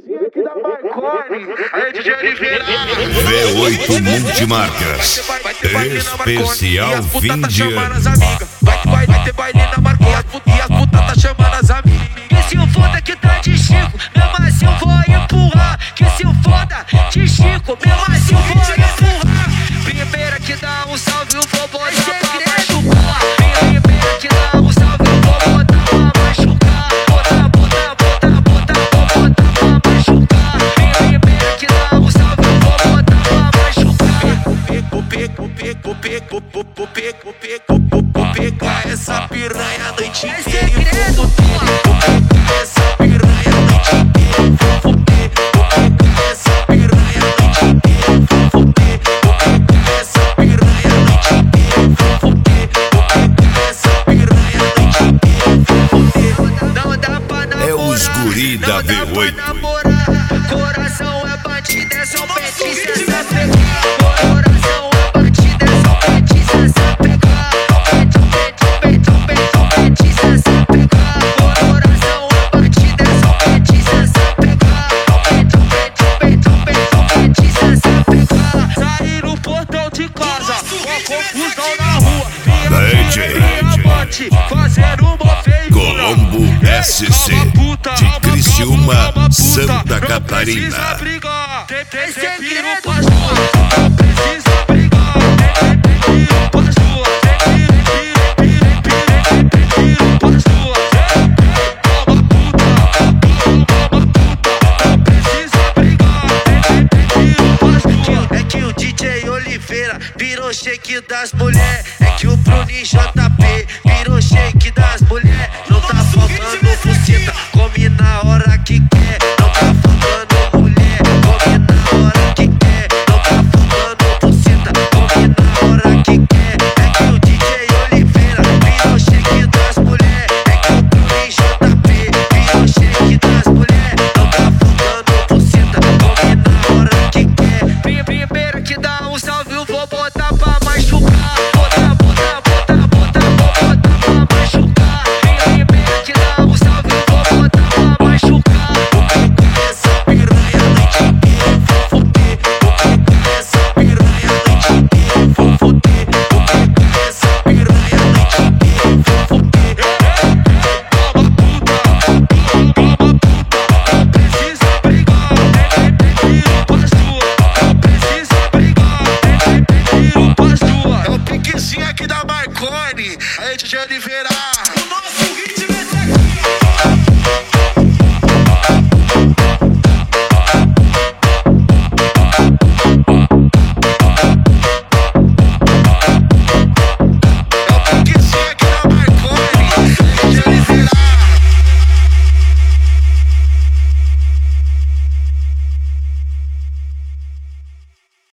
Aqui da Marconi, aí DJ Oliveira. V8 Multimarcas, especial fim de ano. Vai ter baile na Marconi e as putas tá chamando as amigas. Que se o foda que tá de Chico, mesmo assim eu vou empurrar. Que se o foda de Chico, mesmo assim eu vou empurrar. Primeira que dá um salve, eu vou botar pra machucar. Primeira que dá um salve, eu vou botar pra machucar. Botar pra machucar. Primeira que dá um salve, eu vou botar pra machucar. Vou pegar essa piranha a noite É inteira e segredo, vou pegar essa piranha a noite inteira. Vou pegar essa piranha a noite inteira. Vou pegar essa piranha a noite inteira. Vou pegar essa piranha a noite inteira. Não dá pra namorar. É os guri da Não dá pra V8. namorar. Coração é bandido, é só petista, essa pegar. Coração é bandido, é só petista, essa pegar. Petista, essa pegar. Coração é bandido, é só petista, essa pegar. Petista, essa pegar. Saí no portão de casa, com a confusão na rua. DJ Fazendo uma feiura. Colombo SC de Criciúma, Santa Catarina. Tem segredo, pra sua, não precisa brigar. Tem pra sua, pra sua. Não precisa brigar. É que o DJ Oliveira virou shake das mulheres. É que o Bruninho J